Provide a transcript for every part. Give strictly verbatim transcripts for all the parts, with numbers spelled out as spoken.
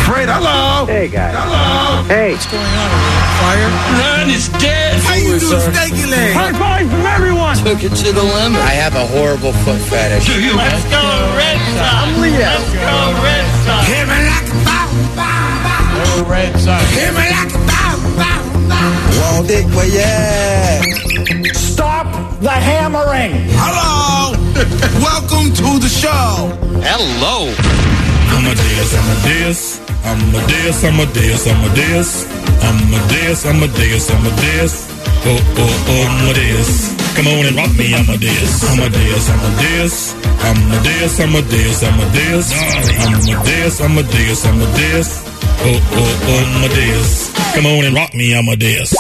Fred, hello. Hey, guys. Hello. Hey. What's going on? Fire? Run is dead. How you do, Stanky Leg? High five from everyone. Took it to the limit. I have a horrible foot fetish. Do you? Let's go Red Sox. I'm Leo. Let's go Red Sox. Hit me like a bow, bow, bow. Go Red Sox. Hit me like a bow, bow, bow. Wall dick, well, yeah. Stop the hammering. Hello. Welcome to the show. Hello. Amadeus, Amadeus, Amadeus, Amadeus, Amadeus, Amadeus, Amadeus, Amadeus, oh, oh, oh, Amadeus. Come on and rock me, Amadeus. Amadeus, Amadeus, Amadeus, Amadeus, Amadeus, Amadeus, Amadeus, Amadeus, oh, oh, oh, Amadeus. Come on and rock me, Amadeus.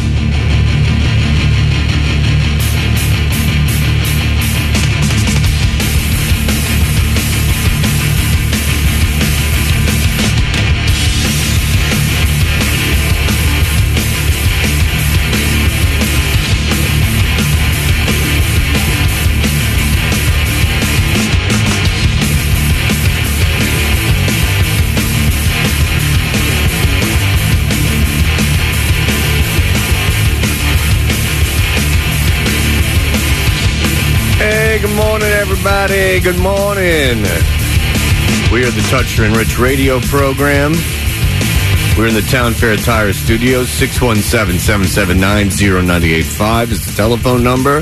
Good morning, everybody. Good morning. We are the Toucher and Rich radio program. We're in the Town Fair Tire Studios. six one seven, seven seven nine, zero nine eight five is the telephone number.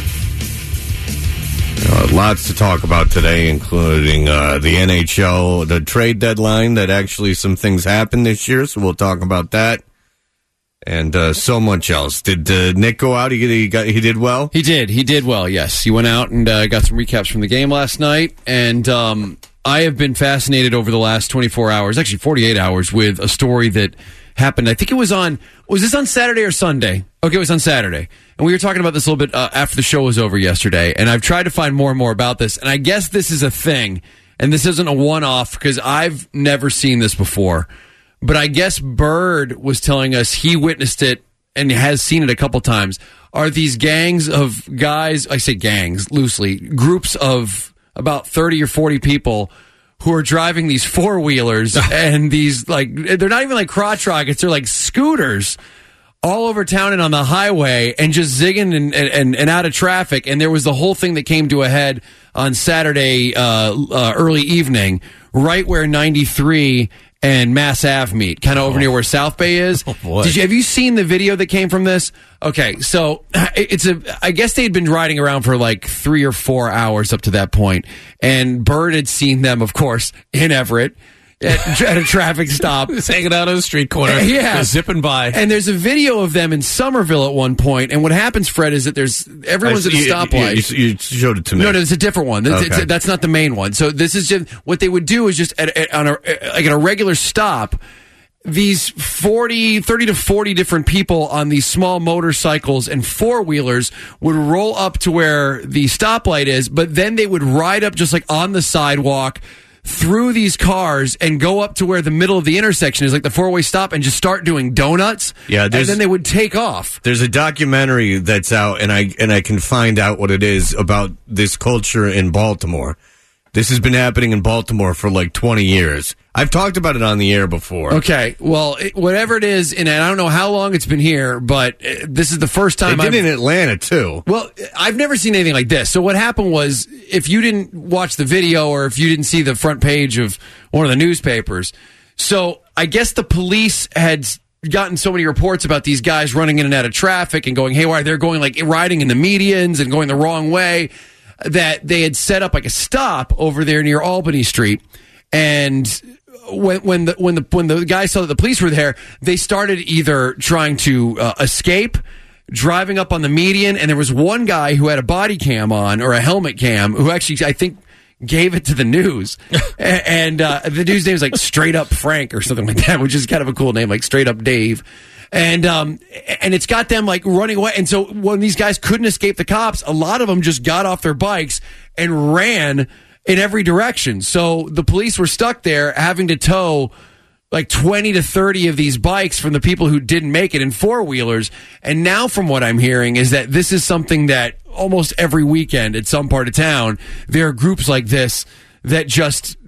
Uh, lots to talk about today, including uh, the N H L, the trade deadline, that actually some things happened this year, so we'll talk about that. And uh, so much else. Did uh, Nick go out? He, he got he did well? He did. He did well, yes. He went out and uh, got some recaps from the game last night. And um, I have been fascinated over the last twenty-four hours, actually forty-eight hours, with a story that happened. I think it was on, was this on Saturday or Sunday? Okay, it was on Saturday. And we were talking about this a little bit uh, after the show was over yesterday. And I've tried to find more and more about this. And I guess this is a thing. And this isn't a one-off because I've never seen this before. But I guess Bird was telling us he witnessed it and has seen it a couple times. Are these gangs of guys, I say gangs loosely, groups of about thirty or forty people who are driving these four-wheelers and these, like, they're not even like crotch rockets, they're like scooters all over town and on the highway and just zigging and, and, and out of traffic. And there was the whole thing that came to a head on Saturday uh, uh, early evening, right where ninety-three and Mass Ave meet, kind of over oh. near where South Bay is. Oh, Did you have you seen the video that came from this? Okay, so it's a. I guess they'd been riding around for like three or four hours up to that point, and Bird had seen them, of course, in Everett. At, at a traffic stop. Just hanging out on the street corner. Yeah. Just zipping by. And there's a video of them in Somerville at one point, and what happens, Fred, is that there's everyone's at a stoplight. You, you showed it to me. No, no, it's a different one. It's, okay. it's, that's not the main one. So this is just, what they would do is just, at, at, on a, like at a regular stop, these forty, thirty to forty different people on these small motorcycles and four-wheelers would roll up to where the stoplight is, but then they would ride up just like on the sidewalk, through these cars and go up to where the middle of the intersection is, like the four-way stop, and just start doing donuts. Yeah, and then they would take off. There's a documentary that's out, and I and I can find out what it is about this culture in Baltimore. This has been happening in Baltimore for like twenty years. I've talked about it on the air before. Okay, well, it, whatever it is, and I don't know how long it's been here, but uh, this is the first time. It did I've, in Atlanta, too. Well, I've never seen anything like this. So what happened was, if you didn't watch the video or if you didn't see the front page of one of the newspapers, so I guess the police had gotten so many reports about these guys running in and out of traffic and going haywire. They're going, like, riding in the medians and going the wrong way, that they had set up like a stop over there near Albany Street. And when when the when the when the guys saw that the police were there, they started either trying to uh, escape, driving up on the median, and there was one guy who had a body cam on, or a helmet cam, who actually, I think, gave it to the news. And uh, the dude's name is like Straight Up Frank or something like that, which is kind of a cool name, like Straight Up Dave. And um, and it's got them like running away. And so when these guys couldn't escape the cops, a lot of them just got off their bikes and ran in every direction. So the police were stuck there having to tow like twenty to thirty of these bikes from the people who didn't make it in four-wheelers. And now from what I'm hearing is that this is something that almost every weekend at some part of town, there are groups like this that just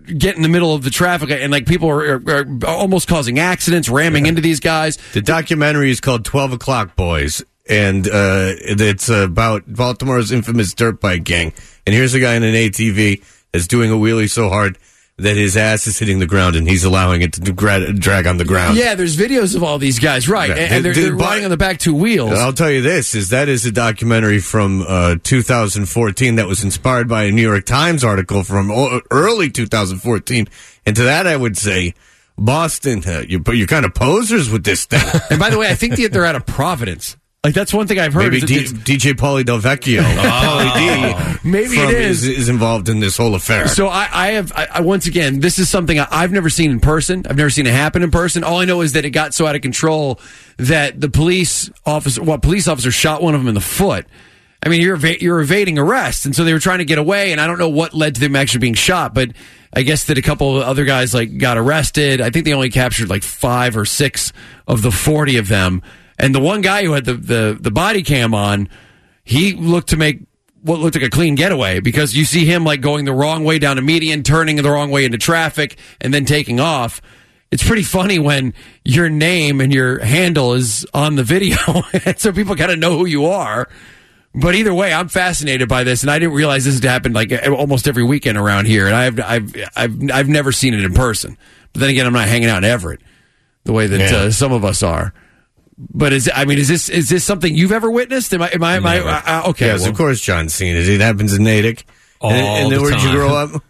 get in the middle of the traffic and like people are, are, are almost causing accidents, ramming into these guys. The documentary is called twelve O'Clock Boys, and uh, it's about Baltimore's infamous dirt bike gang. And here's a guy in an A T V that's doing a wheelie so hard that his ass is hitting the ground, and he's allowing it to gra- drag on the ground. Yeah, there's videos of all these guys, right? Yeah. And, and they're, The- the- they're riding on the back two wheels. I'll tell you this, is that is a documentary from uh, two thousand fourteen that was inspired by a New York Times article from o- early two thousand fourteen. And to that I would say, Boston, uh, you're, you're kind of posers with this thing. And by the way, I think that they're out of Providence. Like, that's one thing I've heard. Maybe is D- it's- DJ Pauly Del Vecchio, Pauly D, Maybe from- it is. is is involved in this whole affair. So I, I have, I, I, once again, this is something I, I've never seen in person. I've never seen it happen in person. All I know is that it got so out of control that the police officer, well, police officer shot one of them in the foot. I mean, you're eva- you're evading arrest, and so they were trying to get away, and I don't know what led to them actually being shot, but I guess that a couple of other guys like got arrested. I think they only captured like five or six of the forty of them. And the one guy who had the, the, the body cam on, he looked to make what looked like a clean getaway because you see him like going the wrong way down a median, turning the wrong way into traffic, and then taking off. It's pretty funny when your name and your handle is on the video, so people kind of know who you are. But either way, I'm fascinated by this, and I didn't realize this had happened like almost every weekend around here, and I've I've I've I've never seen it in person. But then again, I'm not hanging out in Everett the way that Yeah. uh, some of us are. But is I mean is this is this something you've ever witnessed? Am I am I, am I uh, uh, okay? Yes, well, of course John's seen it. It happens in Natick. All and, and then the where did you time. grow up?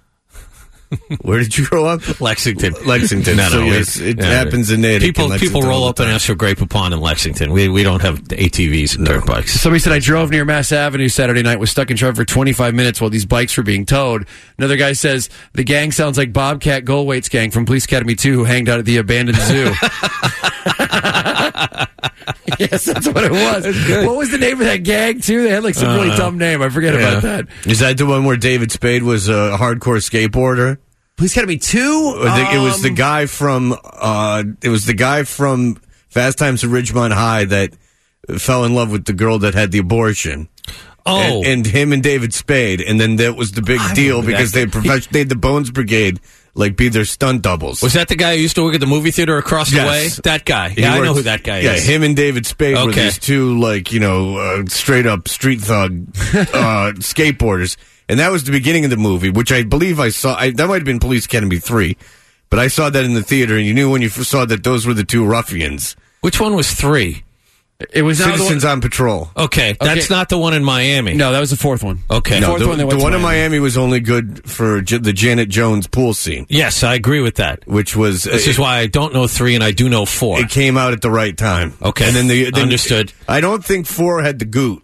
Where did you grow up? Lexington. Lexington. No, no, so we- yes, it no, happens in Natick. People, and Lexington people roll all up the and time. ask for Grey Poupon in Lexington. We we don't have A T Vs and dirt bikes. Somebody said I drove near Mass Avenue Saturday night, was stuck in traffic for twenty-five minutes while these bikes were being towed. Another guy says the gang sounds like Bobcat Goldthwait's gang from Police Academy two who hanged out at the abandoned zoo. Yes, that's what it was. What was the name of that gang, too? They had like some really Uh, dumb name. I forget yeah. about that. Is that the one where David Spade was a hardcore skateboarder? Police Academy two? Or the- it was the Um, guy from. Uh, it was the guy from Fast Times at Ridgemont High that fell in love with the girl that had the abortion. Oh, and, and him and David Spade, and then that was the big I deal remember because that. they profession- they had the Bones Brigade like be their stunt doubles. was that the guy who used to work at the movie theater across Yes. the way? That guy. He Yeah, I know worked- who that guy yeah, is. him and David Spade were Okay. these two, like, you know, uh, straight up street thug uh, skateboarders. And that was the beginning of the movie, which I believe I saw. I, that might have been Police Academy three. But I saw that in the theater, and you knew when you f- saw that those were the two ruffians. Which one was three? It was not the Citizens one, on Patrol. Okay, that's Okay. not the one in Miami. No, that was the fourth one. Okay. The No, fourth the one, they the went to one in Miami was only good for J- the Janet Jones pool scene, Yes, I agree with that. which was. This uh, is why I don't know three and I do know four. It came out at the right time. Okay. And then the then, Understood. I don't think four had the Goot.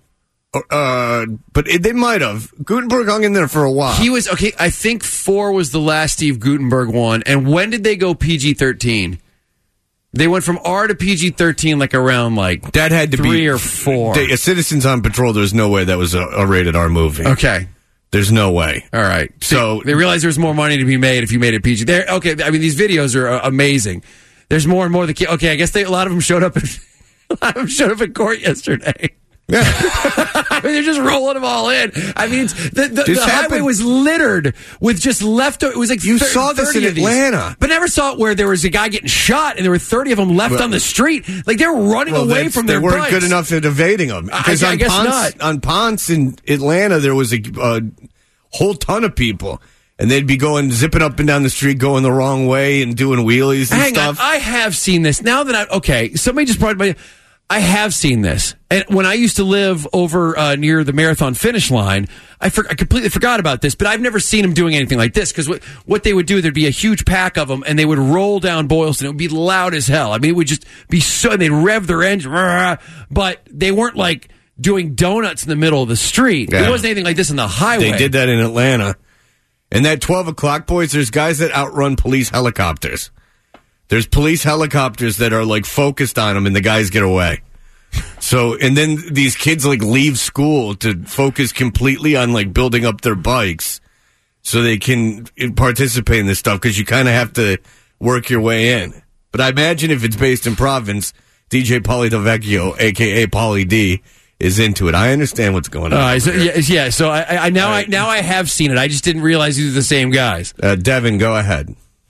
Uh, but it, they might have. Gutenberg hung in there for a while. He was, okay, I think four was the last Steve Gutenberg one. And when did they go P G thirteen? They went from R to P G thirteen like around like that had to three be or four. They, uh, Citizens on Patrol. There's no way that was a, a rated R movie. Okay. There's no way. All right. So- they, they realized there's more money to be made if you made it P G. There. Okay. I mean, these videos are uh, amazing. There's more and more. The ki- okay. I guess they, a lot of them showed up. In, a lot of them showed up in court yesterday. Yeah. I mean, they're just rolling them all in. I mean, it's, the, the, This the highway happened- was littered with just leftover. It was like You thir- saw this thirty in of these. Atlanta. but never saw it where there was a guy getting shot and there were thirty of them left Well- on the street. Like they were running Well, away that's- from they their weren't bikes. good enough at evading them. I- Because I on guess Ponce, not. on Ponce in Atlanta, there was a, a whole ton of people. And they'd be going, zipping up and down the street, going the wrong way and doing wheelies and Hang stuff. on, I have seen this. Now that I okay, somebody just brought it by. I have seen this, and when I used to live over uh, near the marathon finish line, I, for, I completely forgot about this. But I've never seen them doing anything like this because what what they would do, there'd be a huge pack of them, and they would roll down Boylston. It would be loud as hell. I mean, it would just be so. And they'd rev their engine, rah, but they weren't like doing donuts in the middle of the street. Yeah. It wasn't anything like this in the highway. They did that in Atlanta. And that twelve o'clock, boys, there's guys that outrun police helicopters. There's police helicopters that are, like, focused on them, and the guys get away. So, and then these kids, like, leave school to focus completely on, like, building up their bikes so they can participate in this stuff, because you kind of have to work your way in. But I imagine if it's based in Providence, D J Pauly Del Vecchio, a k a. Pauly D, is into it. I understand what's going on. Uh, so, yeah, yeah, so I, I now right. I now I have seen it. I just didn't realize these are the same guys. Uh, Devin, go ahead.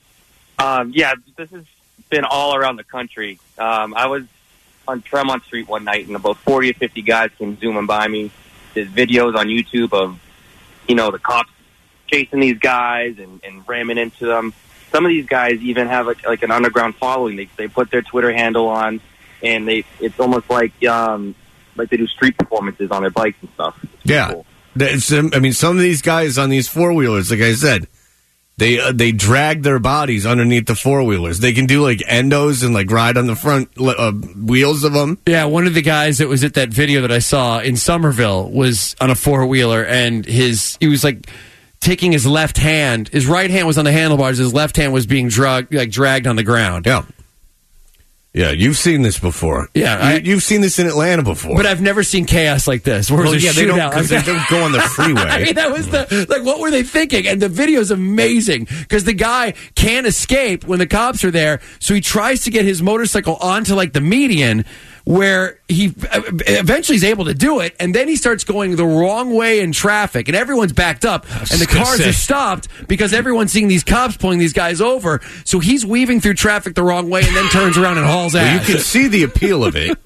Um, yeah, this has been all around the country. Um, I was on Tremont Street one night, and about forty or fifty guys came zooming by me. There's videos on YouTube of, you know, the cops chasing these guys and, and ramming into them. Some of these guys even have like, like an underground following. They they put their Twitter handle on, and they it's almost like um, like they do street performances on their bikes and stuff. It's Yeah, cool. It's, um, I mean, some of these guys on these four wheelers, like I said, they uh, they drag their bodies underneath the four wheelers. They can do like endos and like ride on the front uh, wheels of them. Yeah, one of the guys that was at that video that I saw in Somerville was on a four wheeler, and his he was like taking his left hand, his right hand was on the handlebars, his left hand was being drug like dragged on the ground. Yeah. Yeah, you've seen this before. Yeah, I- you, you've seen this in Atlanta before. But I've never seen chaos like this. Where Well, it was a yeah, they don't, shootout. 'cause they don't go on the freeway. I mean, that was the like. What were they thinking? And the video's amazing because the guy can't escape when the cops are there, so he tries to get his motorcycle onto like the median, where he eventually is able to do it, and then he starts going the wrong way in traffic, and everyone's backed up, and the gonna cars say. are stopped because everyone's seeing these cops pulling these guys over. So he's weaving through traffic the wrong way, and then turns around and hauls Well, you ass. can see the appeal of it.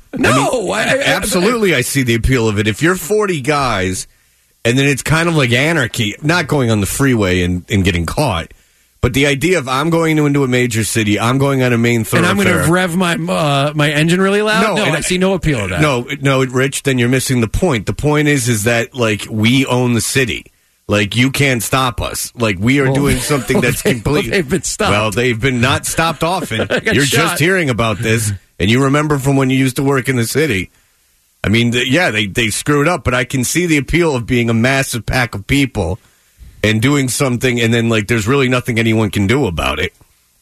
no, I I- Absolutely, I see the appeal of it. If you're forty guys, and then it's kind of like anarchy, not going on the freeway and, and getting caught, but the idea of I'm going into a major city, I'm going on a main and thoroughfare. I'm going to rev my uh, my engine really loud. No, No, and I see no appeal of that. No, no, Rich, then you're missing the point. The point is, is that like we own the city. Like you can't stop us. Like we are Well, doing something that's they- complete. well, they've been stopped. Well, they've been not stopped often. I got You're shot. just hearing about this, and you remember from when you used to work in the city. I mean, the, yeah, they they screwed up, but I can see the appeal of being a massive pack of people and doing something, and then like there's really nothing anyone can do about it.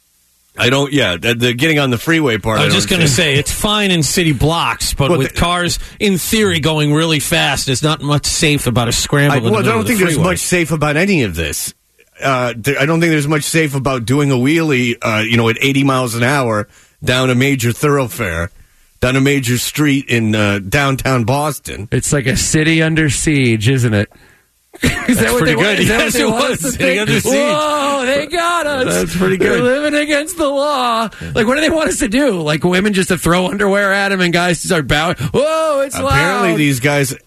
I don't. Yeah, the, the getting on the freeway part. I I was don't just going to understand. say, it's fine in city blocks, but Well, with the- cars, in theory, going really fast, there's not much safe about a scramble. I, in the well, I middle don't of think the there's freeway. much safe about any of this. Uh, there, I don't think there's much safe about doing a wheelie, uh, you know, at eighty miles an hour down a major thoroughfare, down a major street in uh, downtown Boston. It's like a city under siege, isn't it? Is that what pretty they want? good. Is that Yes, what they it want was. us to Sitting think? under siege. Whoa, they got us. That's pretty good. They're living against the law. Like, what do they want us to do? Like, women just to throw underwear at them and guys to start bowing? Whoa, it's Apparently, loud. these guys.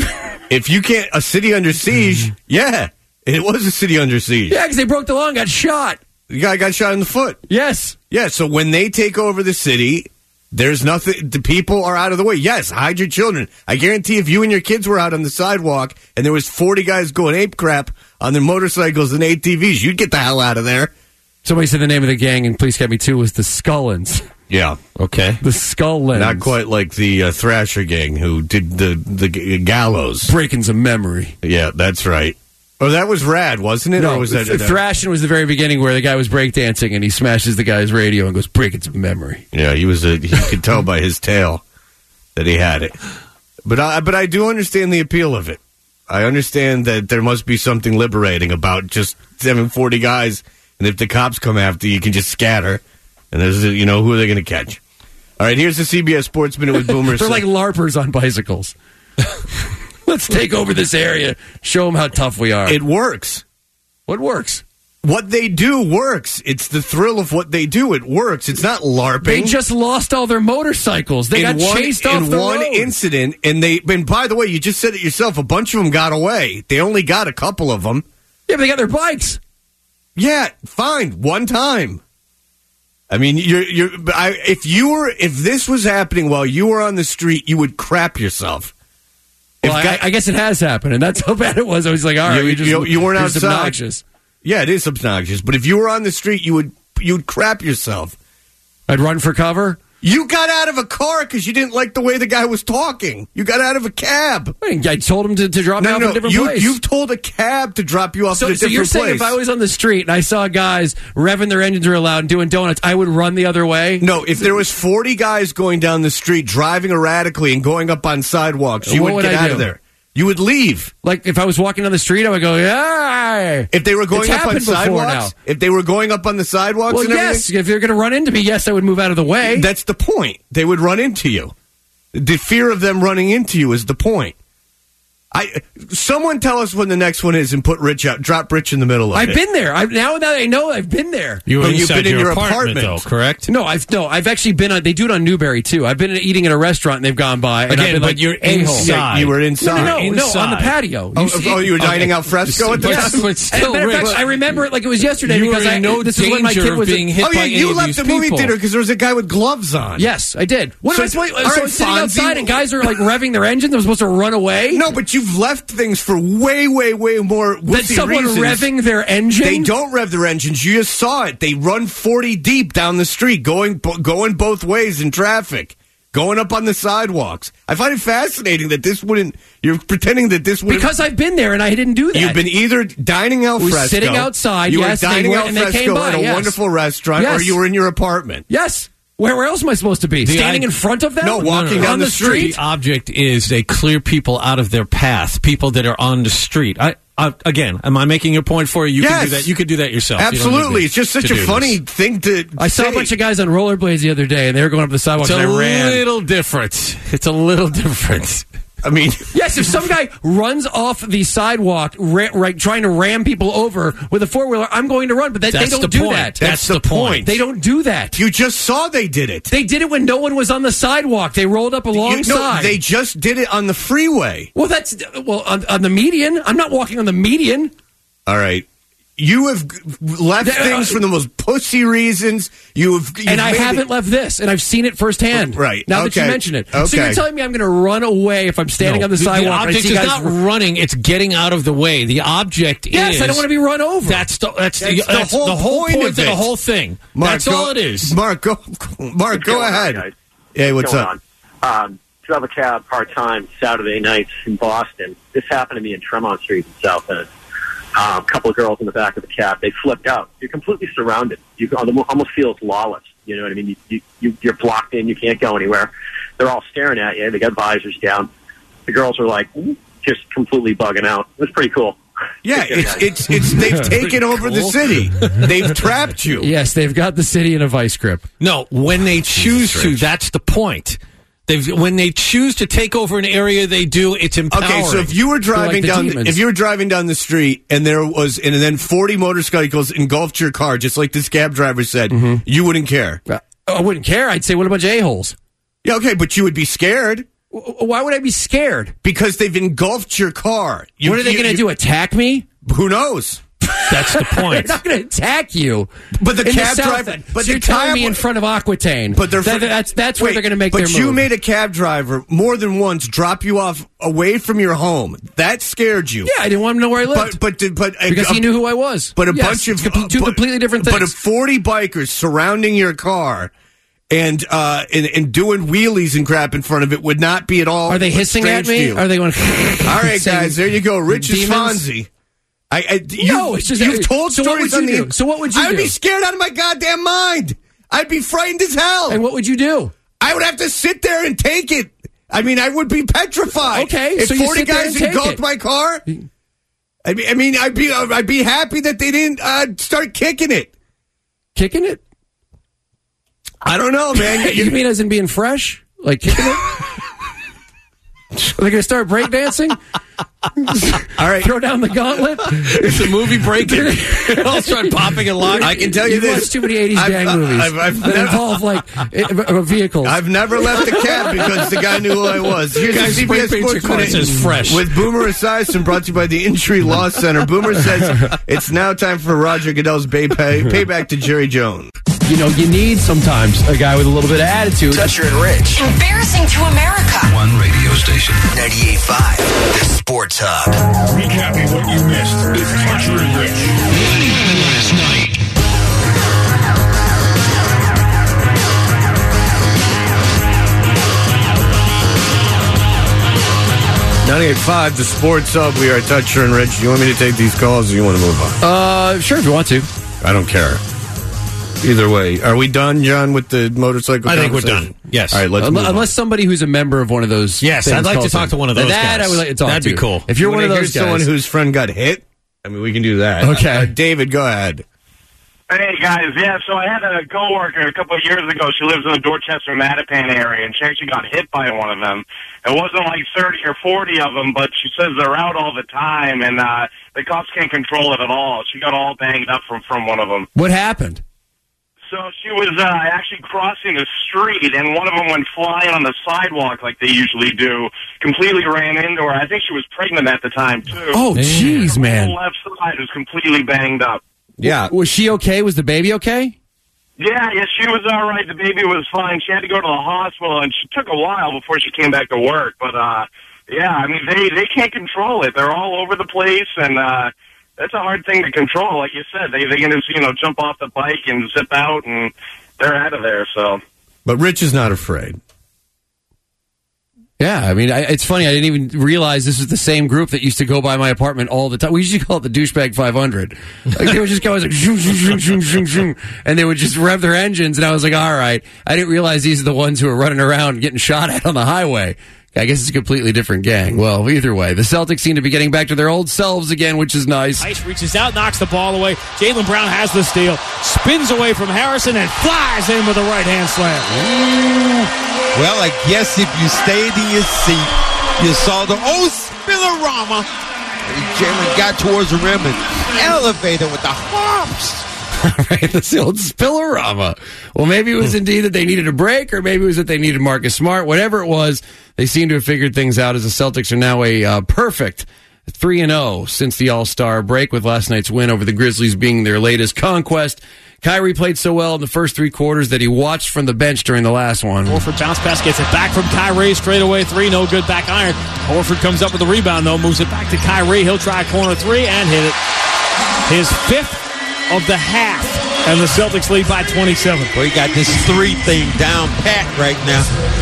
If you can't, a city under siege. Yeah, it was a city under siege. Yeah, because they broke the law and got shot. The guy got shot in the foot. Yes. Yeah, so when they take over the city, there's nothing. The people are out of the way. Yes, hide your children. I guarantee if you and your kids were out on the sidewalk and there was forty guys going ape crap on their motorcycles and A T Vs, you'd get the hell out of there. Somebody said the name of the gang, and Police Academy two was the Skullens. Yeah, Okay. The Skullens. not quite like the uh, Thrasher gang who did the the g- gallows. Breaking some memory. Yeah, that's right. Oh, that was rad, wasn't it? No, or was that th- Thrashing was the very beginning where the guy was breakdancing and he smashes the guy's radio and goes, breaking some memory. Yeah, he was. A, he could tell by his tail that he had it. But I, but I do understand the appeal of it. I understand that there must be something liberating about just having forty guys, and if the cops come after you, you can just scatter. And there's, you know, who are they going to catch? All right, here's the C B S Sports Minute with Boomer. They're like LARPers on bicycles. Let's take over this area. Show them how tough we are. It works. what works? What they do works. It's the thrill of what they do. It works. It's not LARPing. They just lost all their motorcycles. They in got one, chased off in the one road. incident, and they. And by the way, you just said it yourself. A bunch of them got away. They only got a couple of them. Yeah, but they got their bikes. Yeah, fine. One time. I mean, you're you're. I, if you were, if this was happening while you were on the street, you would crap yourself. If Well, I, guy- I guess it has happened, and that's how bad it was. I was like, all right, You- we just, you- you weren't it was outside. obnoxious. yeah, it is obnoxious. But if you were on the street, you would you'd crap yourself. I'd run for cover. You got out of a car because you didn't like the way the guy was talking. You got out of a cab. I told him to, to drop me No, off no, at a different you, place. you've told a cab to drop you off So, at a so different you're saying place. if I was on the street and I saw guys revving their engines real loud and doing donuts, I would run the other way? No, if there was forty guys going down the street, driving erratically and going up on sidewalks, you What would would get I out do? of there. You would leave. Like, if I was walking down the street, I would go, yeah. If they were going It's up on happened before sidewalks, now. if they were going up on the sidewalks Well, and yes. everything, If you're going to run into me, yes, I would move out of the way. that's the point. They would run into you. The fear of them running into you is the point. I someone tell us when the next one is and put Rich out. Drop Rich in the middle of I've it. I've been there. I've, now that I know, I've been there. You were Oh, you've inside been in your, your apartment, apartment. though, correct? No, I've no, I've actually been on. They do it on Newberry too. I've been eating at a restaurant and they've gone by. And Again, I've been but like, you're a-hole. inside. Yeah, you were inside. No, no, no, Inside. on the patio. Oh, You see- oh, you were dining Okay. out fresco at the Yes, time? but And still, matter of Rich, fact, I remember it like it was yesterday you because were I in no this is when my danger kid of was being hit Oh, by yeah, any you of left these the movie people. theater because there was a guy with gloves on. Yes, I did. What So- am I supposed? all So right, I'm sitting Fonzie. outside and guys are like revving their engines. I'm supposed to run away. No, but you've left things for way, way, way more That wussy someone reasons. revving their engine. They don't rev their engines. You just saw it. They run forty deep down the street, going bo- going both ways in traffic, going up on the sidewalks. I find it fascinating that this wouldn't. You're pretending that this wouldn't. because I've been there and I didn't do that. You've been either dining al We were fresco, sitting outside, you yes, were they dining were- al and they fresco came by, at a yes. wonderful restaurant, or Yes. you were in your apartment. Yes. Where, where else am I supposed to be? The Standing I- in front of them? No, walking on down the the street. The object is they clear people out of their path, people that are on the street. I, I again, am I making your point for you? You Yes. can do that. You could do that yourself. You don't need Absolutely, me it's just such to a do funny this. thing to. I saw say. a bunch of guys on rollerblades the other day, and they were going up the sidewalk, It's and a I ran. little different. It's a little different. I mean, Yes, if some guy runs off the sidewalk, ra- right, trying to ram people over with a four wheeler, I'm going to run. But that, they That's don't the do point. that. That's, the the point. They don't do that. you just saw they did it. They did it when no one was on the sidewalk. They rolled up You- alongside. no, they just did it on the freeway. well, that's well on, on the median. I'm not walking on the median. All right. You have g- left There- things for the most pussy reasons. You have, you've And I made haven't it- left this, and I've seen it firsthand. Right. Now that Okay. you mention it. So Okay. you're telling me I'm going to run away if I'm standing No, on the, sidewalk? and I object see is guys not r- running; it's getting out of the way. The object Yes, is. I don't want to be run over. That's the that's, That's the, the that's whole the whole point point of of the it. whole thing. Mark, that's go- all it is. Mark, go, Mark, go going on, ahead. guys? Hey, what's going up? on? Um, drove a cab part time Saturday nights in Boston. This happened to me in Tremont Street in South End. Um, a couple of girls in the back of the cab. They flipped out. You're completely surrounded. You almost feel lawless. You know what I mean? You, you, you're blocked in. You can't go anywhere. They're all staring at you. They got visors down. The girls were like just completely bugging out. It was pretty cool. Yeah, Good it's guys. it's it's they've taken over the cool. city. They've trapped you. Yes, they've got the city in a vice grip. No, when they choose to, that's the point. They've, when they choose to take over an area, they do. It's empowering. Okay, so if you were driving the down, demons. if you were driving down the street and there was, and then forty motorcycles engulfed your car, just like this cab driver said, Mm-hmm. you wouldn't care. Uh, I wouldn't care. I'd say, what a bunch of a-holes. Yeah, okay, but you would be scared W- Why would I be scared? because they've engulfed your car. You, what are they you- going to you- do, attack me? Who knows? that's the They're point. not going to attack you. But the in cab the South driver- End. but so the you're telling cab- me in front of Aquitaine. But they're That- that's that's where Wait, they're going to make but their you move. made a cab driver more than once drop you off away from your home. That scared you. yeah, I didn't want him to know where I lived. But but but a, because a- he knew who I was. But a Yes, bunch of it's com- two but- completely different But things. of forty bikers surrounding your car and uh and, and doing wheelies and crap in front of it would not be at all. Are they hissing at strange to me? you. Are they going? All right, saying guys, there you go. Rich is demons? Fonzie. I, I you, No, it's just- you've told so what stories would on you the. do? So what would you I would do? be scared out of my goddamn mind. I'd be frightened as hell. And what would you do? I would have to sit there and take it. I mean, I would be petrified. Okay, if so you forty sit there guys and take engulfed it. my car. I mean, I mean, I'd be, I'd be happy that they didn't uh, start kicking it. Kicking it? I don't know, man. You mean as in being fresh? Like kicking it? Are they going to start breakdancing? All right. Throw down the gauntlet? It's a movie breaking. I'll start popping and locking. I can tell you You've this. watched too many eighties I've- gang I've- movies I've- I've that never- involve like uh, vehicles. I've never left the cab because the guy knew who I was. Here's Guy the C B S spray paints your Sports car and Minute says fresh. with Boomer Esiason, brought to you by the Injury Law Center. Boomer says it's now time for Roger Goodell's pay pay payback to Jerry Jones. You know, you need sometimes a guy with a little bit of attitude. Toucher and Rich. Embarrassing to America. One radio station. ninety-eight point five. The Sports Hub. Recapping what you missed. It's Toucher and Rich. What happened last night? ninety-eight point five, the Sports Hub. We are Toucher and Rich. Do you want me to take these calls or you want to move on? Uh, sure, if you want to. I don't care. Either way. Are we done, John, with the motorcycle I think we're conversation? done. Yes. All right, let's Unle- move on. unless somebody who's a member of one of those. Yes, things I'd like to calls talk in. to one of those That guys. I would like to talk That'd to. be cool. If you're You one of wanna those hear guys. someone whose friend got hit, I mean, we can do that. Okay. Uh, David, go ahead. Hey, guys. Yeah, so I had a coworker a couple of years ago. She lives in the Dorchester, Mattapan area, and she actually got hit by one of them. It wasn't like thirty or forty of them, but she says they're out all the time, and uh, the cops can't control it at all. She got all banged up from, from one of them. What happened? So she was uh, actually crossing the street, and one of them went flying on the sidewalk like they usually do. Completely ran into her. I think she was pregnant at the time, too. Oh, jeez, man. The whole left side was completely banged up. Yeah. Was she okay? Was the baby okay? Yeah, yeah, she was all right. The baby was fine. She had to go to the hospital, and she took a while before she came back to work. But, uh, yeah, I mean, they, they can't control it. They're all over the place, and uh, that's a hard thing to control. Like you said, they, they can just, you know, jump off the bike and zip out, and they're out of there, so. But Rich is not afraid. Yeah, I mean, I, it's funny. I didn't even realize this was the same group that used to go by my apartment all the time. We used to call it the douchebag five hundred. Like, they would just go like, zoom, zoom, zoom, zoom, zoom, zoom, and they would just rev their engines. And I was like, all right. I didn't realize these are the ones who are running around getting shot at on the highway. I guess it's a completely different gang. Well, either way, the Celtics seem to be getting back to their old selves again, which is nice. Ice reaches out, knocks the ball away. Jaylen Brown has the steal, spins away from Harrison, and flies in with a right-hand slam. Ooh. Well, I guess if you stayed in your seat, you saw the old spillerama. Jaylen got towards the rim and elevated with the hops. Right, that's the old spillerama. Well, maybe it was indeed that they needed a break, or maybe it was that they needed Marcus Smart. Whatever it was, they seem to have figured things out as the Celtics are now a uh, perfect three and oh since the All-Star break, with last night's win over the Grizzlies being their latest conquest. Kyrie played so well in the first three quarters that he watched from the bench during the last one. Horford bounce pass, gets it back from Kyrie, straight away three, no good, back iron. Horford comes up with the rebound, though, moves it back to Kyrie. He'll try a corner three and hit it. His fifth of the half, and the Celtics lead by twenty-seven. Well, you got this three thing down pat right now.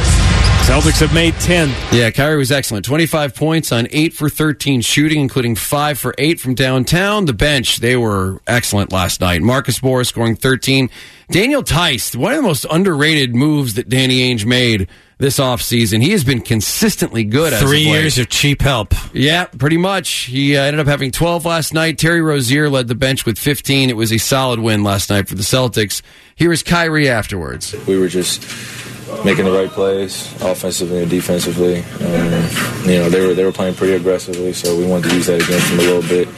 Celtics have made ten. Yeah, Kyrie was excellent. twenty-five points on eight for thirteen shooting, including five for eight from downtown. The bench, they were excellent last night. Marcus Morris scoring thirteen. Daniel Theis, one of the most underrated moves that Danny Ainge made this offseason. He has been consistently good. As Three of late. years of cheap help. Yeah, pretty much. He uh, ended up having twelve last night. Terry Rozier led the bench with fifteen. It was a solid win last night for the Celtics. Here is Kyrie afterwards. We were just making the right plays, offensively and defensively. Um, you know, they were they were playing pretty aggressively, so we wanted to use that against them a little bit,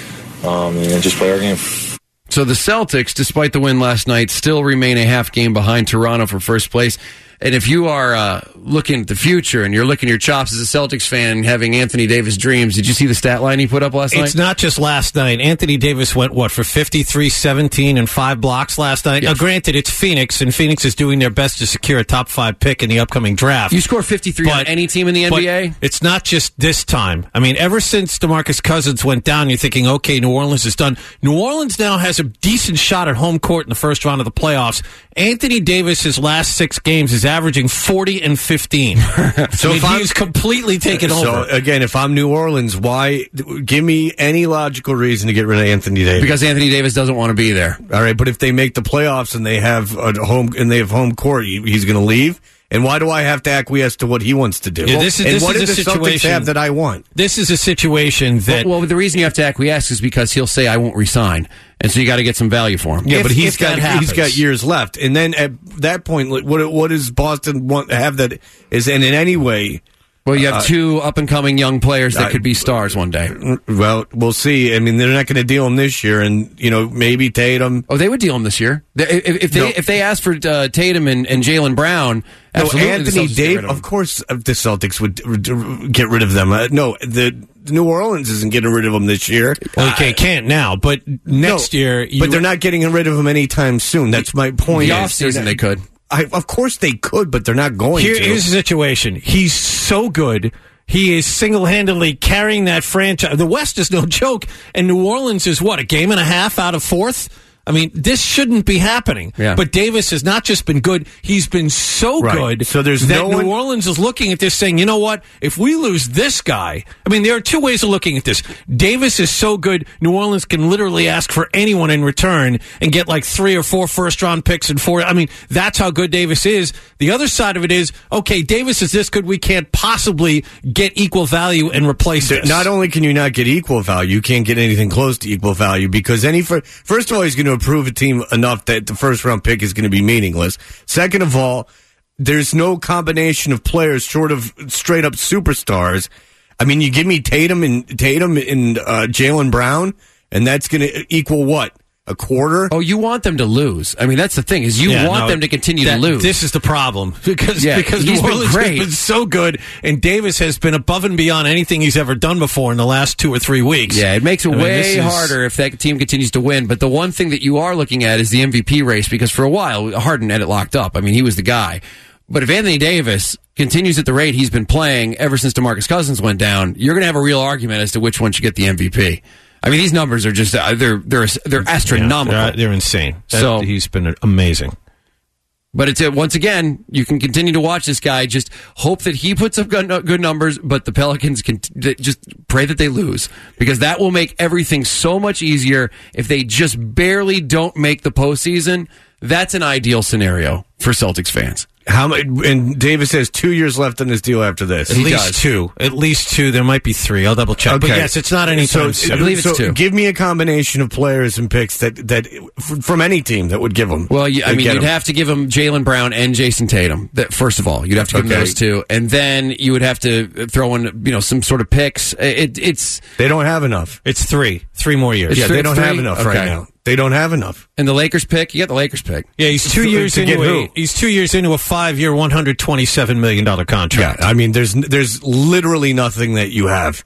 um, and just play our game. So the Celtics, despite the win last night, still remain a half game behind Toronto for first place. And if you are uh, looking at the future and you're licking your chops as a Celtics fan, having Anthony Davis dreams, did you see the stat line he put up last night? It's not just last night. Anthony Davis went, what, for fifty-three, seventeen, and five blocks last night? Yeah. Now, granted, it's Phoenix, and Phoenix is doing their best to secure a top five pick in the upcoming draft. You score fifty-three but, on any team in the N B A? But it's not just this time. I mean, ever since DeMarcus Cousins went down, you're thinking, okay, New Orleans is done. New Orleans now has a decent shot at home court in the first round of the playoffs. Anthony Davis, his last six games, is averaging forty and fifteen. So I mean, he's completely taken so, over. So, again, if I'm New Orleans, why give me any logical reason to get rid of Anthony Davis? Because Anthony Davis doesn't want to be there. All right, but if they make the playoffs and they have a home and they have home court, he's going to leave. And why do I have to acquiesce to what he wants to do? Yeah, this is, and this what is does a the Celtics situation have that I want? This is a situation that. Well, well, the reason you have to acquiesce is because he'll say, "I won't resign," and so you got to get some value for him. Yeah, if, but he's if got that he's got happens. years left, and then at that point, what what does Boston want to have that is and in any way? Well, you have uh, two up and coming young players that I, could be stars one day. Well, we'll see. I mean, they're not going to deal him this year, and you know maybe Tatum. Oh, they would deal him this year if, if they no. if they asked for uh, Tatum and, and Jaylen Brown. No, absolutely, Anthony Davis. of, of course, uh, the Celtics would uh, get rid of them. Uh, no, the New Orleans isn't getting rid of them this year. Well, okay, can't now, but next no, year. You, but they're not getting rid of him anytime soon. That's my point. The offseason they could. I, of course they could, but they're not going Here, to. Here's the situation. He's so good. He is single-handedly carrying that franchise. The West is no joke, and New Orleans is, what, a game and a half out of fourth? I mean, this shouldn't be happening. Yeah. But Davis has not just been good, he's been so right. good so there's that no New one... Orleans is looking at this saying, you know what, if we lose this guy, I mean, there are two ways of looking at this. Davis is so good, New Orleans can literally ask for anyone in return and get like three or four first-round picks and four. I mean, that's how good Davis is. The other side of it is, okay, Davis is this good, we can't possibly get equal value and replace this. Not only can you not get equal value, you can't get anything close to equal value because any, first of all, he's going to improve a team enough that the first round pick is going to be meaningless. Second of all, there's no combination of players short of straight up superstars. I mean, you give me Tatum and Tatum and uh, Jaylen Brown, and that's going to equal what? A quarter? Oh, you want them to lose. I mean, that's the thing, is you Yeah, want no, them to continue that- to lose. This is the problem. Because, Yeah, because he's New been Orleans great. has been so good, and Davis has been above and beyond anything he's ever done before in the last two or three weeks. Yeah, it makes it I mean, way this is- harder if that team continues to win. But the one thing that you are looking at is the M V P race, because for a while, Harden had it locked up. I mean, he was the guy. But if Anthony Davis continues at the rate he's been playing ever since DeMarcus Cousins went down, you're going to have a real argument as to which one should get the M V P. I mean, these numbers are just, uh, they're, they're, they're astronomical. Yeah, they're, they're insane. That- So- he's been amazing. But it's uh, once again, you can continue to watch this guy. Just hope that he puts up good, good numbers, but the Pelicans can t- just pray that they lose, because that will make everything so much easier. If they just barely don't make the postseason, that's an ideal scenario for Celtics fans. How much? And Davis has two years left on his deal after this. At He least does. two. At least two. There might be three. I'll double check. But yes, it's not any so, time soon. so Give me a combination of players and picks that that f- from any team that would give them. Well, you, I They'd mean, get you'd 'em. have to give him Jaylen Brown and Jason Tatum. That first of all, you'd have to give Okay. them those two, and then you would have to throw in, you know, some sort of picks. It, it's They don't have enough. It's three. Three more years. Yeah, three- they don't three? have enough right Okay. now. They don't have enough. And the Lakers pick, you got the Lakers pick. Yeah, he's two To- years to get into who? a, he's two years into a five-year, one hundred twenty-seven million dollar contract. Yeah, I mean, there's there's literally nothing that you have.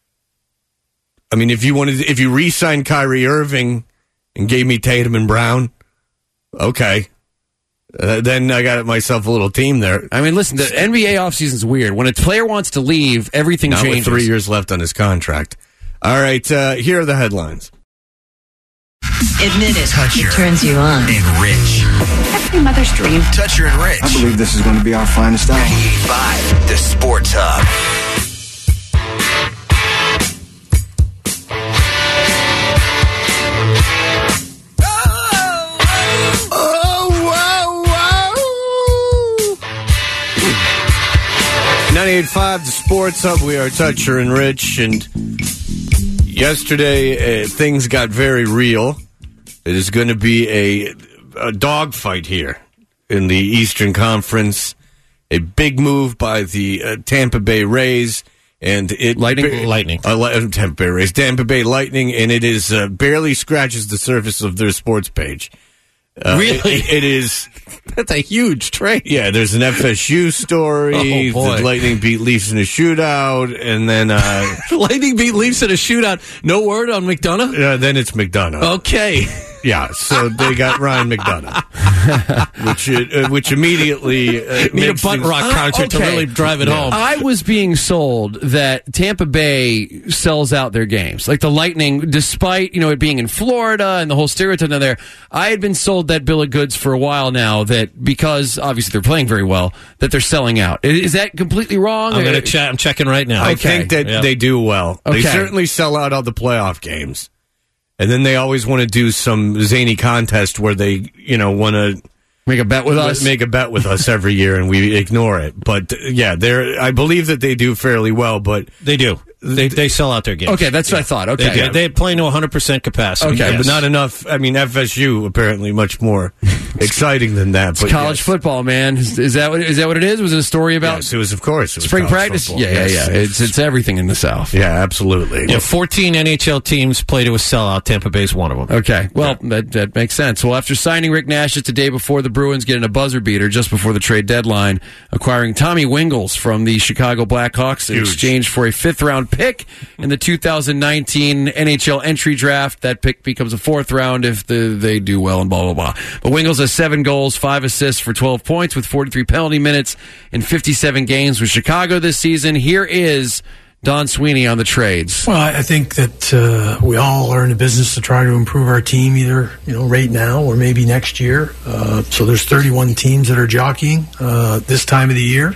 I mean, if you wanted, if you re-signed Kyrie Irving and gave me Tatum and Brown, okay, uh, then I got myself a little team there. I mean, listen, the N B A offseason's weird. When a player wants to leave, everything Not changes. with three years left on his contract. All right, uh, here are the headlines. Admit it. Toucher. It turns you on. And Rich. Every mother's dream. Toucher and Rich. I believe this is going to be our finest hour. ninety-eight point five, the Sports Hub. ninety-eight point five, the Sports Hub. We are Toucher and Rich, and yesterday uh, things got very real. It is going to be a, a dogfight here in the Eastern Conference. A big move by the uh, Tampa Bay Rays and it Lightning, lightning. Uh, li- Tampa Bay Rays, Tampa Bay Lightning, and it is uh, barely scratches the surface of their sports page. Uh, Really? it- it is. That's a huge trade. Yeah, there's an F S U story. Oh, boy. The Lightning beat Leafs in a shootout, and then uh, Lightning beat Leafs in a shootout. No word on McDonough? uh, then it's McDonough. Okay. Yeah, so they got Ryan McDonough, which uh, which immediately uh, Need a makes butt things- rock concert to okay. really drive it Yeah. home. I was being sold that Tampa Bay sells out their games. Like the Lightning, despite, you know, it being in Florida and the whole stereotype down there, I had been sold that bill of goods for a while now, that because obviously they're playing very well, that they're selling out. I- Is that completely wrong? I'm going Uh, to check. I'm checking right now. I Okay. think that Yeah. they do well. They Okay. certainly sell out all the playoff games. And then they always want to do some zany contest where they, you know, want to Make a bet with us? make a bet with us every year, and we ignore it. But uh, yeah, they're. I believe that they do fairly well. But They do. They they sell out their games. Okay, that's what I thought. Okay. They, they play to one hundred percent capacity. Okay. Yeah, Yes. but not enough. I mean, F S U apparently much more exciting than that. But College yes. football, man. Is, is that what is that what it is? Was it a story about Yes, it was, of course, it was spring college practice? football. Yeah, yeah, Yes. yeah. It's it's everything in the South. Yeah, absolutely. Yeah, fourteen N H L teams play to a sellout. Tampa Bay's one of them. Okay, well, that, that makes sense. Well, after signing Rick Nash just a day before the Bruins getting a buzzer beater just before the trade deadline, acquiring Tommy Wingles from the Chicago Blackhawks in Huge. exchange for a fifth-round pick in the two thousand nineteen N H L entry draft. That pick becomes a fourth round if the, they do well and blah, blah, blah. But Wingles has seven goals, five assists for twelve points with forty-three penalty minutes in fifty-seven games with Chicago this season. Here is Don Sweeney on the trades. Well, I I think that uh, we all are in the business to try to improve our team, either you know right now or maybe next year. Uh, so there's thirty-one teams that are jockeying uh, this time of the year.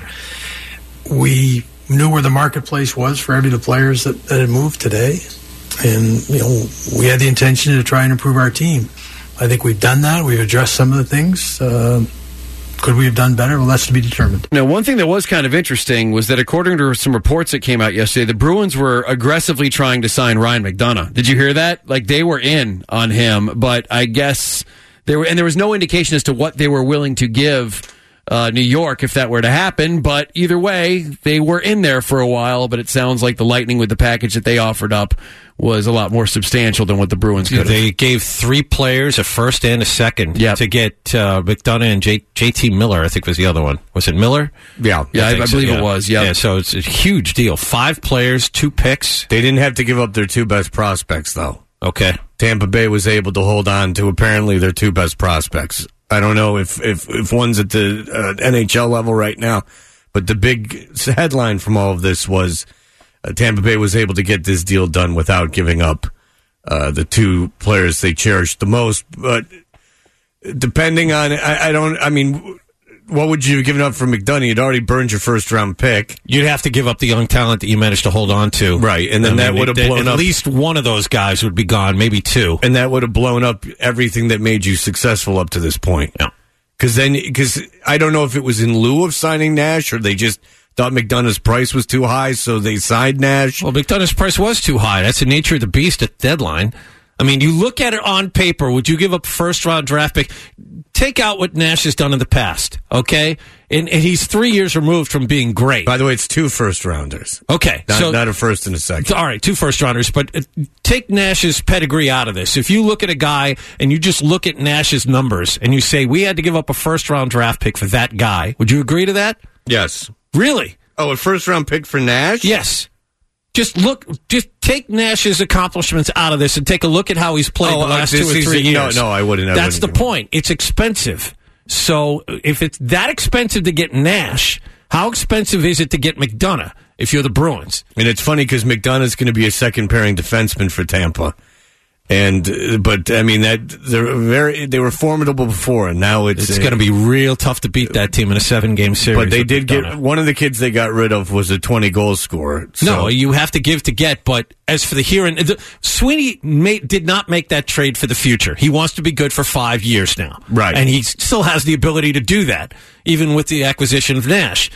We knew where the marketplace was for every of the players that, that had moved today, and you know we had the intention to try and improve our team. I think we've done that. We've addressed some of the things. Uh, could we have done better? Well, that's to be determined. Now, one thing that was kind of interesting was that according to some reports that came out yesterday, the Bruins were aggressively trying to sign Ryan McDonough. Did you hear that? Like, they were in on him, but I guess there were, and there was no indication as to what they were willing to give uh, New York if that were to happen. But either way, they were in there for a while. But it sounds like the Lightning, with the package that they offered up, was a lot more substantial than what the Bruins could have. They gave three players, a first and a second, yep. to get uh, McDonough and J- JT Miller, I think was the other one. Was it Miller? Yeah. Yeah, I, I, I so, believe yeah. it was, yep. Yeah. So it's a huge deal. Five players, two picks. They didn't have to give up their two best prospects, though. Okay. Tampa Bay was able to hold on to apparently their two best prospects. I don't know if, if, if one's at the uh, N H L level right now, but the big headline from all of this was uh, Tampa Bay was able to get this deal done without giving up uh, the two players they cherished the most. But depending on, I, I don't, I mean, what would you have given up for McDonough? You'd already burned your first round pick. You'd have to give up the young talent that you managed to hold on to. Right, and then I that mean, would have it- blown at up. At least one of those guys would be gone, maybe two. And that would have blown up everything that made you successful up to this point. Yeah. Because then, because I don't know if it was in lieu of signing Nash or they just thought McDonough's price was too high, so they signed Nash. Well, McDonough's price was too high. That's the nature of the beast at deadline. I mean, you look at it on paper. Would you give up a first-round draft pick? Take out what Nash has done in the past, okay? And, and he's three years removed from being great. By the way, it's two first-rounders. Okay. Not, so, not a first and a second. all right, two first-rounders, but uh, take Nash's pedigree out of this. If you look at a guy and you just look at Nash's numbers and you say, we had to give up a first-round draft pick for that guy, would you agree to that? Yes. Really? Oh, a first-round pick for Nash? Yes. Just look, just take Nash's accomplishments out of this and take a look at how he's played Oh, the last uh, two or this three is- no, years. no, I wouldn't- I That's wouldn't the point. It's expensive. So if it's that expensive to get Nash, how expensive is it to get McDonough if you're the Bruins? And it's funny because McDonough's going to be a second-pairing defenseman for Tampa. And uh, but I mean that they're very they were formidable before, and now it's It's uh, going to be real tough to beat that team in a seven-game series. But they with did McDonough. get one of the kids they got rid of was a twenty goal scorer. So. No, you have to give to get. But as for the here and the, Sweeney made, did not make that trade for the future. He wants to be good for five years now, Right. And he still has the ability to do that, even with the acquisition of Nash.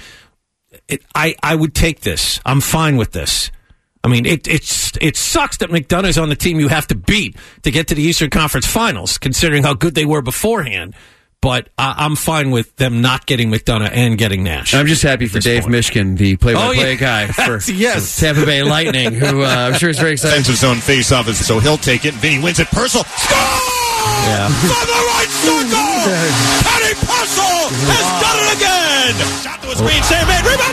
It, I I would take this. I'm fine with this. I mean, it it's it sucks that McDonough's on the team you have to beat to get to the Eastern Conference Finals, considering how good they were beforehand. But I, I'm fine with them not getting McDonough and getting Nash. I'm just happy for Dave point. Mishkin, the play-by-play Oh, yeah. guy for Yes. Tampa Bay Lightning, who uh, I'm sure is very excited. Defensive zone face-off, so he'll take it. Vinny wins it. Purcell score Yeah. from the right circle. Patty Purcell has done it again. Shot to a screen, save made, rebound,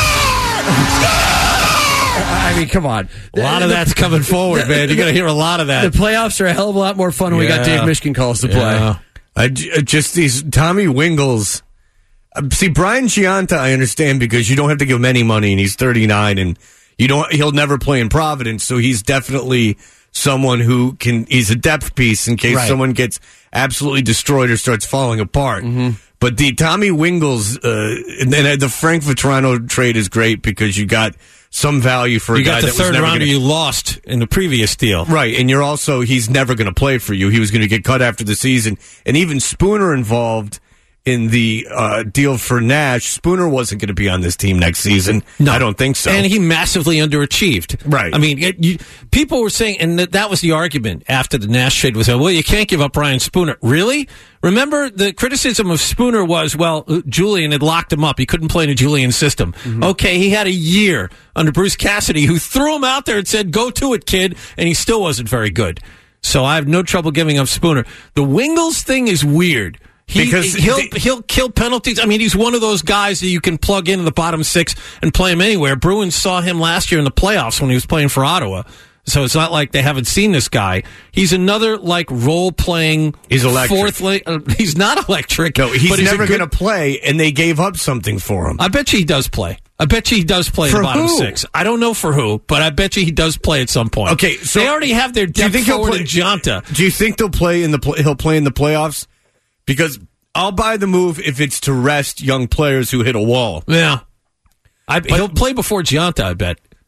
score! Score! I mean, come on. A lot of that's coming forward, man. You're going to hear a lot of that. The playoffs are a hell of a lot more fun when we got Yeah. Dave Mishkin calls to play. Yeah. I j- uh, just these Tommy Wingles. Uh, see, Brian Gianta, I understand because you don't have to give him any money, and he's thirty-nine, and you don't. He'll never play in Providence, so he's definitely someone who can. He's a depth piece in case Right. someone gets absolutely destroyed or starts falling apart. Mm-hmm. But the Tommy Wingles, uh, and then the Frank Vetrano trade is great because you got some value for a You guy got the that was third never rounder gonna, you lost in the previous deal. Right, and you're also, he's never going to play for you. He was going to get cut after the season. And even Spooner involved in the uh, deal for Nash. Spooner wasn't going to be on this team next season. No. I don't think so. And he massively underachieved. Right. I mean, it, you, people were saying, and that, that was the argument after the Nash trade was, well, you can't give up Ryan Spooner. Really? Remember, the criticism of Spooner was, well, Julian had locked him up. He couldn't play in a Julian system. Mm-hmm. Okay, he had a year under Bruce Cassidy, who threw him out there and said, go to it, kid, and he still wasn't very good. So I have no trouble giving up Spooner. The Wingles thing is weird. He, Because he'll they- he'll kill penalties. I mean, he's one of those guys that you can plug in in the bottom six and play him anywhere. Bruins saw him last year in the playoffs when he was playing for Ottawa. So it's not like they haven't seen this guy. He's another like role playing. He's electric. Fourth, la- uh, he's not electric. no, he's but never a good- going to play, and they gave up something for him. I bet you he does play. I bet you he does play in For the bottom who? six. I don't know for who, but I bet you he does play at some point. Okay, so they already have their do you depth think he'll forward play- in Gianta. Do you think they'll play in the pl- he'll play in the playoffs? Because I'll buy the move if it's to rest young players who hit a wall. Yeah, I, he'll play before Gianta. I bet.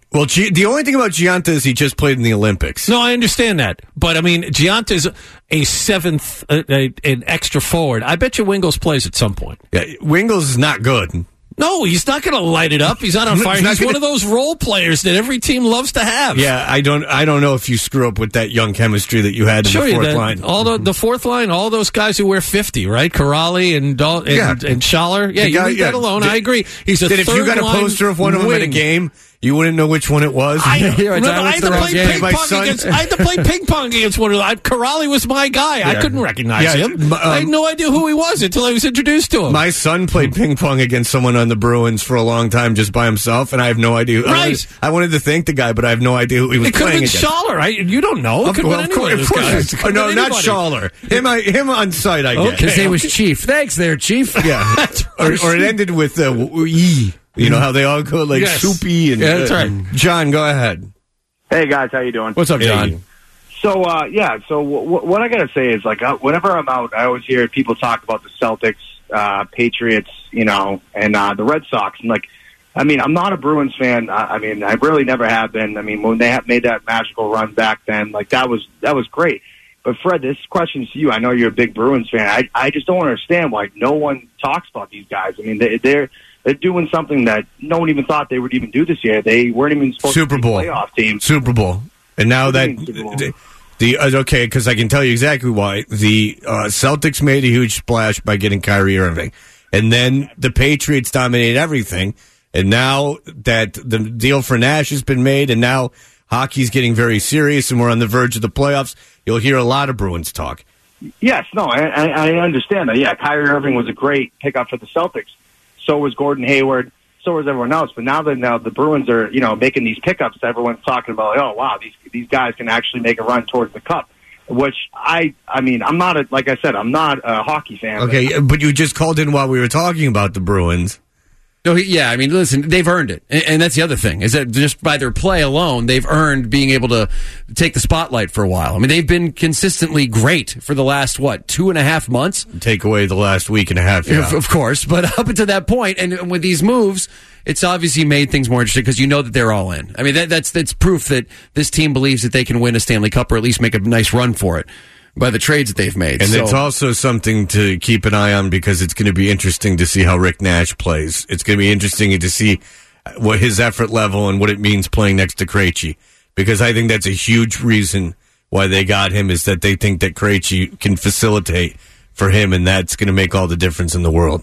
Well, G- the only thing about Giunta is he just played in the Olympics. No, I understand that. But, I mean, Giunta's a seventh, uh, a, an extra forward. I bet you Wingles plays at some point. Yeah, Wingles is not good. No, he's not going to light it up. He's not on fire. He's not He's gonna- one of those role players that every team loves to have. Yeah, I don't I don't know if you screw up with that young chemistry that you had in Sure, the fourth that- line. All the, the fourth line, all those guys who wear fifty, right? Corrali and Dal- and, Yeah. and Schaller. Yeah, The you guy- leave yeah. that alone. That- I agree. He's a that if you got a third-line poster of one of them at a wing. game, you wouldn't know which one it was. I, You're right, remember, that I was had the to wrong play game. ping My pong son- against. I had to play ping pong against one of them. I, Corali was my guy. I Yeah. couldn't recognize Yeah, him. m- I had um, no idea who he was until I was introduced to him. My son played ping pong against someone on the Bruins for a long time just by himself, and I have no idea. I Right. wanted, I wanted to thank the guy, but I have no idea who he was it could have playing been against. Schaller. I, you don't know. It Of, could well, have of been course, anyone. of course. Guys. It Oh, could no, have been not anybody. Schaller. Him, I, him on site, I guess. His name was Chief. Thanks there, Chief. Yeah. or, or it ended with uh, w- e. You know how they all go like Yes. soupy and Yeah, that's uh, right. John, go ahead. Hey guys, how you doing? What's up, John? Hey. So uh, yeah, so w- w- what I gotta say is like uh, whenever I'm out, I always hear people talk about the Celtics, uh, Patriots, you know, and uh, the Red Sox. And like, I mean, I'm not a Bruins fan. I, I mean, I really never have been. I mean, when they have made that magical run back then, like that was that was great. But Fred, this question is to you. I know you're a big Bruins fan. I I just don't understand why no one talks about these guys. I mean, they, they're they're doing something that no one even thought they would even do this year. They weren't even supposed Super to be Bowl a playoff team. Super Bowl, and now What do that you mean, Super Bowl? the, the uh, okay, because I can tell you exactly why the uh, Celtics made a huge splash by getting Kyrie Irving, and then the Patriots dominated everything, and now that the deal for Nash has been made, and now hockey's getting very serious, and we're on the verge of the playoffs. You'll hear a lot of Bruins talk. Yes, no, I, I, I understand that. Yeah, Kyrie Irving was a great pickup for the Celtics. So was Gordon Hayward. So was everyone else. But now that now the Bruins are, you know, making these pickups, everyone's talking about, oh wow, these these guys can actually make a run towards the cup. Which I, I mean, I'm not a, like I said, I'm not a hockey fan. Okay, but you just called in while we were talking about the Bruins. No, he, yeah, I mean, listen, they've earned it. And, and that's the other thing, is that just by their play alone, they've earned being able to take the spotlight for a while. I mean, they've been consistently great for the last, what, two and a half months? Take away the last week and a half, yeah. Of, of course, but up until that point, and with these moves, it's obviously made things more interesting because you know that they're all in. I mean, that, that's that's proof that this team believes that they can win a Stanley Cup or at least make a nice run for it by the trades that they've made. And So- it's also something to keep an eye on because it's going to be interesting to see how Rick Nash plays. It's going to be interesting to see what his effort level and what it means playing next to Krejci. Because I think that's a huge reason why they got him is that they think that Krejci can facilitate for him, and that's going to make all the difference in the world.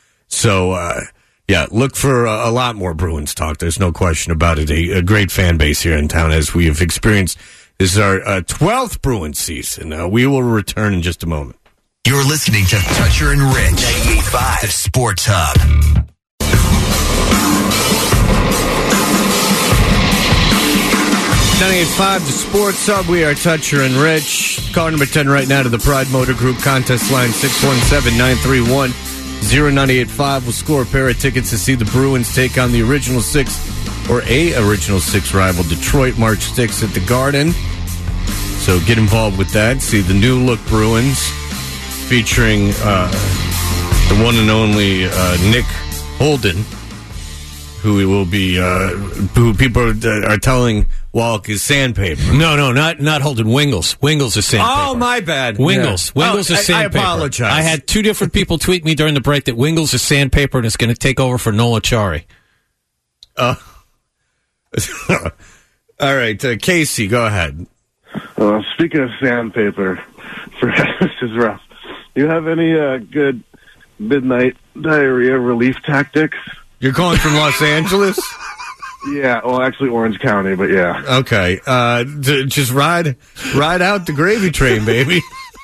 So, uh, yeah, look for a, a lot more Bruins talk. There's no question about it. A, a great fan base here in town as we have experienced. This is our uh, twelfth Bruins season. Uh, we will return in just a moment. You're listening to Toucher and Rich, ninety-eight point five, the Sports Hub. ninety-eight point five, the Sports Hub. We are Toucher and Rich. Call number ten right now to the Pride Motor Group contest line six one seven, nine three one, zero nine eight five. We'll score a pair of tickets to see the Bruins take on the original six or a original six rival Detroit March sixth at the Garden. So get involved with that. See the new look Bruins featuring uh, the one and only uh, Nick Holden, who will be uh, who people are, are telling Walk is sandpaper. No, no, not not Holden. Wingles. Wingles is sandpaper. Oh, my bad. Wingles. Yeah. Wingles Oh, is I- I sandpaper. apologize. I had two different people tweet me during the break that Wingles is sandpaper and it's going to take over for Nola Chari. Uh, all right, uh, Casey, go ahead. Uh, speaking of sandpaper, for this is rough. Do you have any uh, good midnight diarrhea relief tactics? You're calling from Los Angeles? Yeah, well, actually Orange County, but yeah. Okay, uh, d- just ride, ride out the gravy train, baby.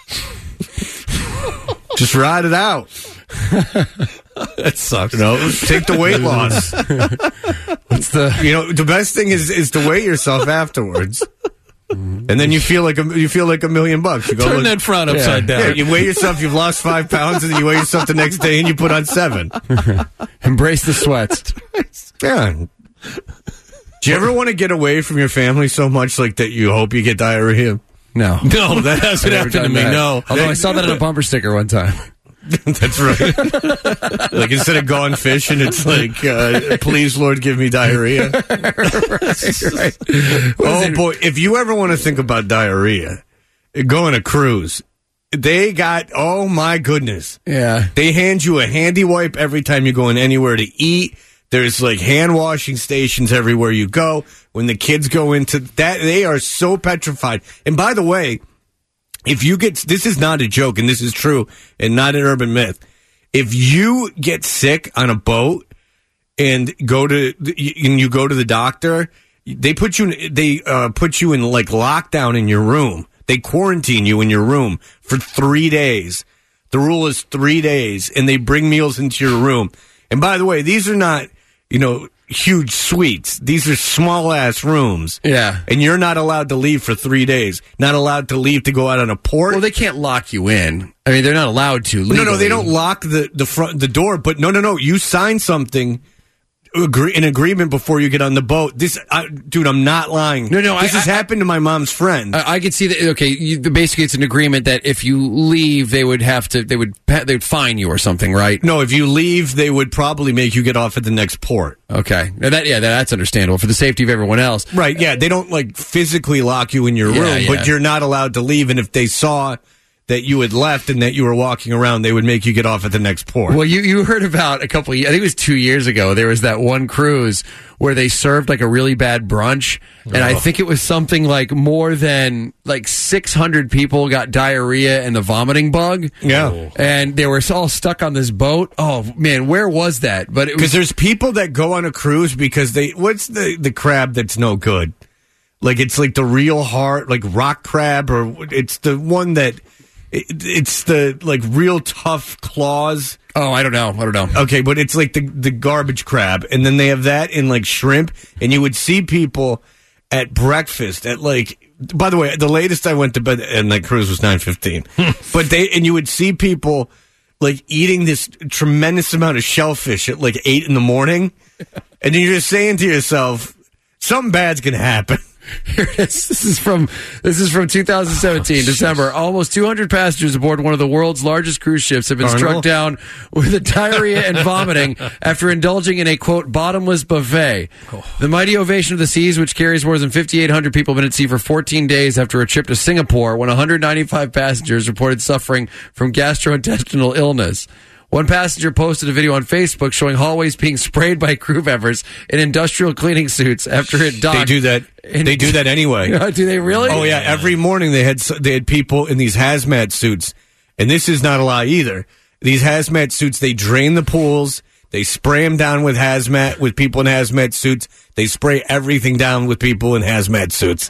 Just ride it out. That sucks. You know, take the weight loss. What's the? You know, the best thing is is to weigh yourself afterwards. And then you feel like a, you feel like a million bucks. You go Turn look- that frown upside Yeah, down. you weigh yourself. You've lost five pounds, and then you weigh yourself the next day, and you put on seven. Embrace the sweats. Yeah. Do you ever want to get away from your family so much, like that you hope you get diarrhea? No, No, that hasn't I've never happened to done me. that. No. Although I saw that on a bumper sticker one time. That's right. Like instead of gone fishing, it's like, uh, please, Lord, give me diarrhea. right, right. Oh, boy. If you ever want to think about diarrhea, go on a cruise. They got, oh, my goodness. Yeah. They hand you a handy wipe every time you're going anywhere to eat. There's like hand washing stations everywhere you go. When the kids go into that, they are so petrified. And by the way, if you get, this is not a joke and this is true and not an urban myth. If you get sick on a boat and go to, and you go to the doctor, they put you, in, they uh, put you in like lockdown in your room. They quarantine you in your room for three days. The rule is three days and they bring meals into your room. And by the way, these are not, you know, huge suites. These are small ass rooms. Yeah. And you're not allowed to leave for three days. Not allowed to leave to go out on a port. Well, they can't lock you in. I mean, they're not allowed to. Legally. No, no, they don't lock the, the front, the door, but no, no, no. You sign something, agree, an agreement before you get on the boat. This, I, dude, I'm not lying. No, no, This I- has I- happened to my mom's friend. I, I could see that. Okay, you, basically, it's an agreement that if you leave, they would have to. They would. They would fine you or something, right? No, if you leave, they would probably make you get off at the next port. Okay, now that yeah, that's understandable for the safety of everyone else. Right? Yeah, they don't like physically lock you in your Yeah, room, yeah. but you're not allowed to leave. And if they saw that you had left and that you were walking around, they would make you get off at the next port. Well, you, you heard about a couple of, I think it was two years ago, there was that one cruise where they served like a really bad brunch. And I Oh. think it was something like more than like six hundred people got diarrhea and the vomiting bug. Yeah. And they were all stuck on this boat. Oh, man, where was that? But it was. Because there's people that go on a cruise because they, what's the, the crab that's no good? Like it's like the real hard, like rock crab, or it's the one that, it, it's the like real tough claws. Oh, I don't know. I don't know. Okay, but it's like the, the garbage crab. And then they have that in like shrimp. And you would see people at breakfast at like, by the way, the latest I went to bed and that cruise was nine fifteen. But they, and you would see people like eating this tremendous amount of shellfish at like eight in the morning. And then you're just saying to yourself, something bad's going to happen. Here it is. This is from this is from two thousand seventeen, Oh, December. Almost two hundred passengers aboard one of the world's largest cruise ships have been Carnival? struck down with a diarrhea and vomiting after indulging in a quote bottomless buffet. The mighty Ovation of the Seas, which carries more than fifty-eight hundred people, have been at sea for fourteen days after a trip to Singapore, when one hundred ninety-five passengers reported suffering from gastrointestinal illness. One passenger posted a video on Facebook showing hallways being sprayed by crew members in industrial cleaning suits after it docked. They do that. They do that anyway. Do they really? Oh yeah, every morning they had they had people in these hazmat suits, and this is not a lie either. These hazmat suits, they drain the pools, they spray them down with hazmat with people in hazmat suits. They spray everything down with people in hazmat suits.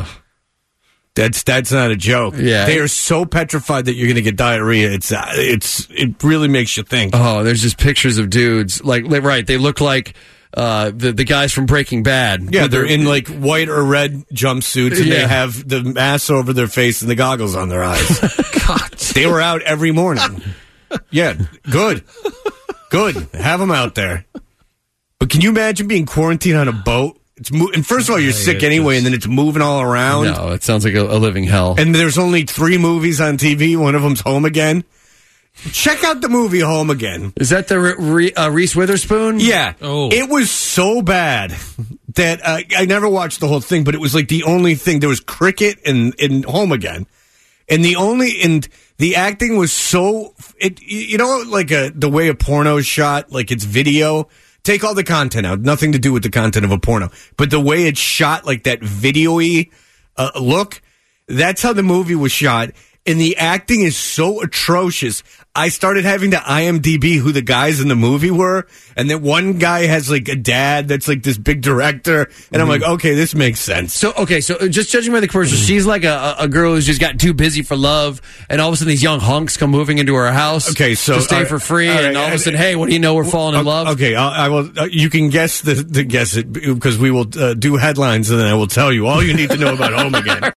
That's that's not a joke. Yeah. They are so petrified that you're going to get diarrhea. It's uh, it's it really makes you think. Oh, there's just pictures of dudes like, like right. They look like uh, the the guys from Breaking Bad. Yeah, With they're their- in like white or red jumpsuits, and Yeah. they have the mask over their face and the goggles on their eyes. God, they were out every morning. Yeah, good, good. Have them out there. But can you imagine being quarantined on a boat? It's mo- and first of all, you're sick anyway, and then it's moving all around. No, it sounds like a, a living hell. And there's only three movies on T V. One of them's Home Again. Check out the movie Home Again. Is that the Re- Re- uh, Reese Witherspoon? Yeah. Oh. It was so bad that uh, I never watched the whole thing, but it was like the only thing. There was cricket in, in Home Again. And the only, and the acting was so, it, you know, like a, the way a porno is shot, like it's video. Take all the content out. Nothing to do with the content of a porno. But the way it's shot, like that video-y uh, look, that's how the movie was shot. And the acting is so atrocious. I started having to I M D B who the guys in the movie were. And then one guy has like a dad that's like this big director. And I'm like, okay, this makes sense. So, okay, so just judging by the commercial, she's like a, a girl who's just got too busy for love, and all of a sudden these young hunks come moving into her house Okay, so to stay all right, for free, all right, and all of a uh, sudden, hey, what do you know, we're falling in love. Okay, I'll, I will. Uh, you can guess the, the guess it because we will uh, do headlines, and then I will tell you all you need to know about Home Again.